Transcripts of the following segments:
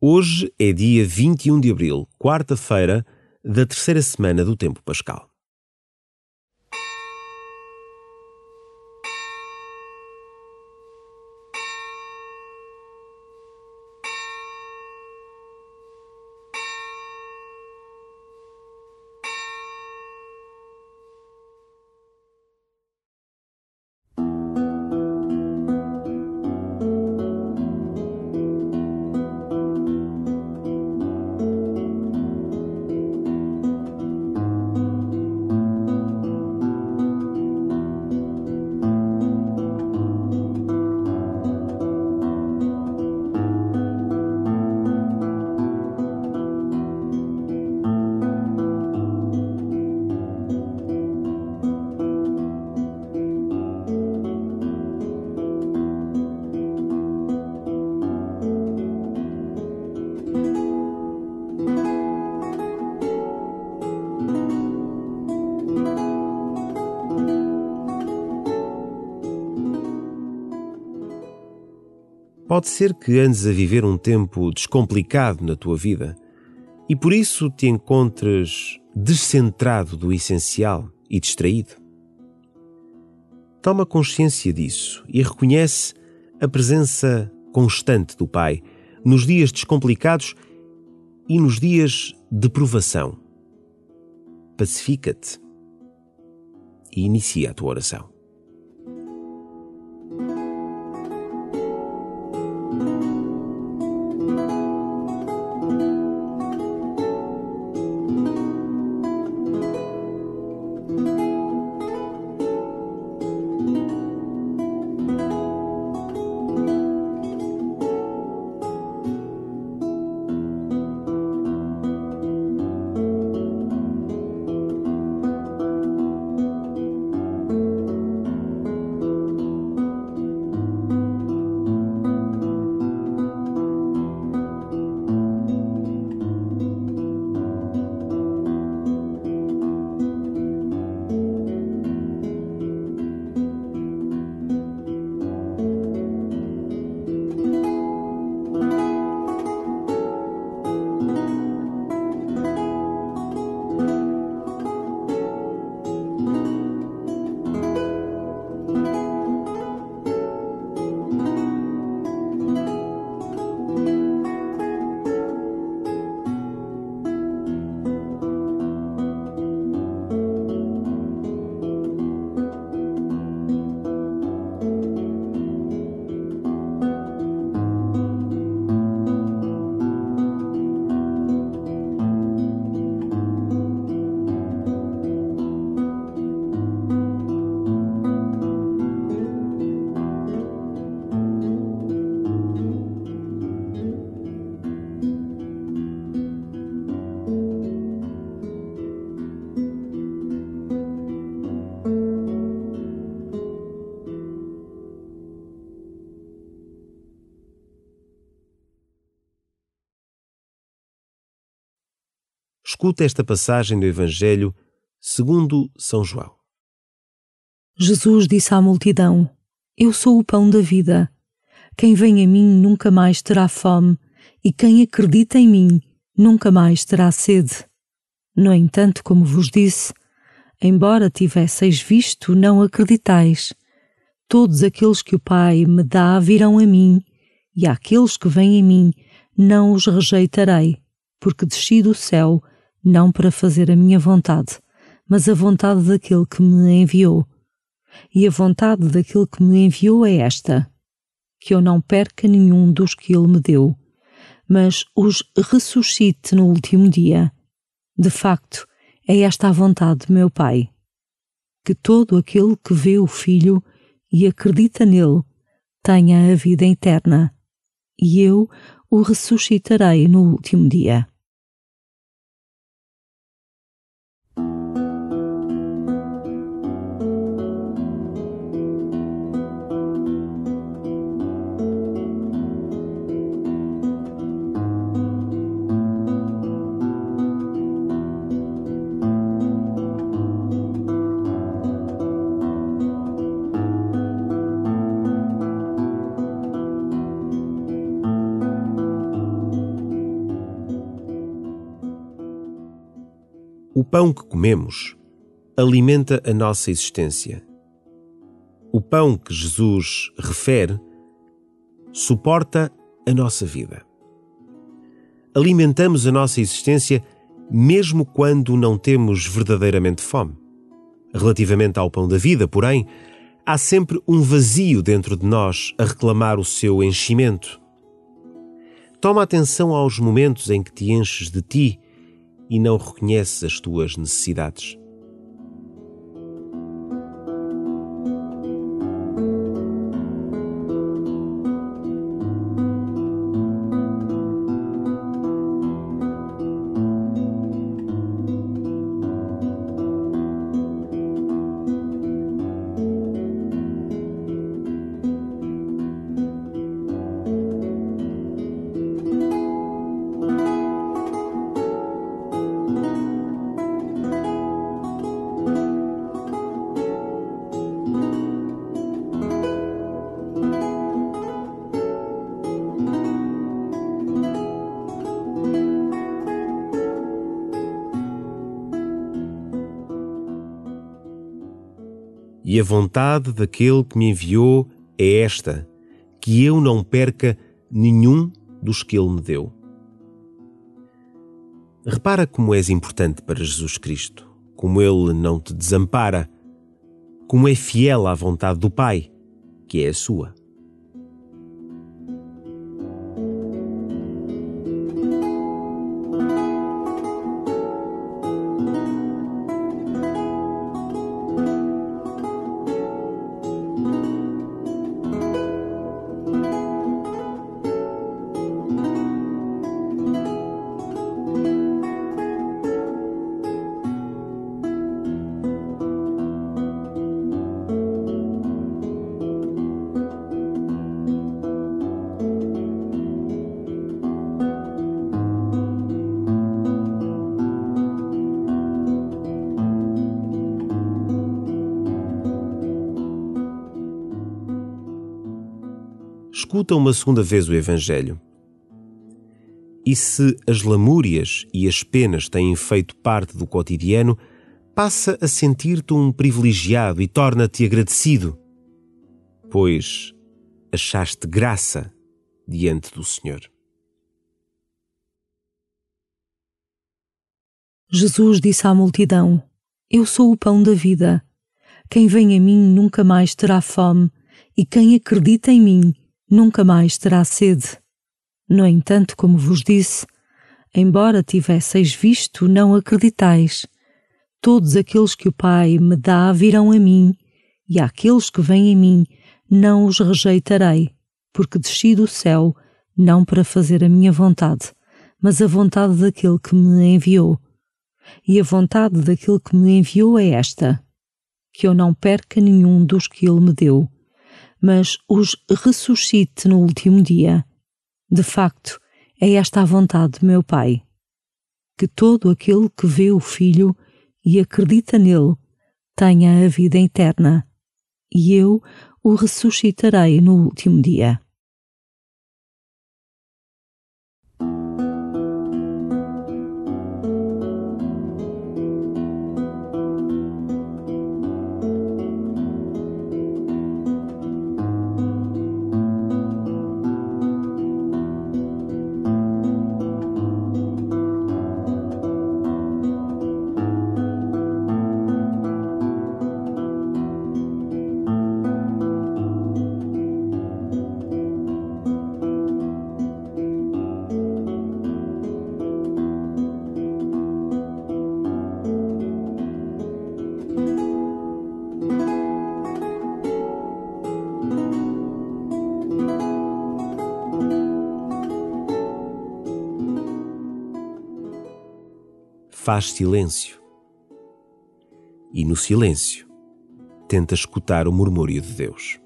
Hoje é dia 21 de abril, quarta-feira da terceira semana do tempo pascal. Pode ser que andes a viver um tempo descomplicado na tua vida e por isso te encontres descentrado do essencial e distraído. Toma consciência disso e reconhece a presença constante do Pai nos dias descomplicados e nos dias de provação. Pacifica-te e inicia a tua oração. Escuta esta passagem do Evangelho segundo São João. Jesus disse à multidão: Eu sou o pão da vida. Quem vem a mim nunca mais terá fome, e quem acredita em mim nunca mais terá sede. No entanto, como vos disse, embora tivesseis visto, não acreditais. Todos aqueles que o Pai me dá virão a mim, e àqueles que vêm a mim não os rejeitarei, porque desci do céu não para fazer a minha vontade, mas a vontade daquele que me enviou. E a vontade daquele que me enviou é esta: que eu não perca nenhum dos que ele me deu, mas os ressuscite no último dia. De facto, é esta a vontade de meu Pai: que todo aquele que vê o Filho e acredita nele tenha a vida eterna, e eu o ressuscitarei no último dia. O pão que comemos alimenta a nossa existência. O pão que Jesus refere suporta a nossa vida. Alimentamos a nossa existência mesmo quando não temos verdadeiramente fome. Relativamente ao pão da vida, porém, há sempre um vazio dentro de nós a reclamar o seu enchimento. Toma atenção aos momentos em que te enches de ti e não reconheces as tuas necessidades. E a vontade daquele que me enviou é esta, que eu não perca nenhum dos que ele me deu. Repara como és importante para Jesus Cristo, como ele não te desampara, como é fiel à vontade do Pai, que é a sua. Escuta uma segunda vez o Evangelho. E se as lamúrias e as penas têm feito parte do cotidiano, passa a sentir-te um privilegiado e torna-te agradecido, pois achaste graça diante do Senhor. Jesus disse à multidão: Eu sou o pão da vida. Quem vem a mim nunca mais terá fome, e quem acredita em mim nunca mais terá sede. No entanto, como vos disse, embora tivesseis visto, não acreditais. Todos aqueles que o Pai me dá virão a mim, e àqueles que vêm a mim não os rejeitarei, porque desci do céu não para fazer a minha vontade, mas a vontade daquele que me enviou. E a vontade daquele que me enviou é esta: que eu não perca nenhum dos que ele me deu, mas os ressuscite no último dia. De facto, é esta a vontade de meu Pai, que todo aquele que vê o Filho e acredita nele tenha a vida eterna, e eu o ressuscitarei no último dia. Faz silêncio. E no silêncio, tenta escutar o murmúrio de Deus.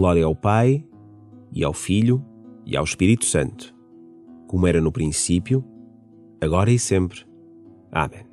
Glória ao Pai, e ao Filho, e ao Espírito Santo, como era no princípio, agora e sempre. Amém.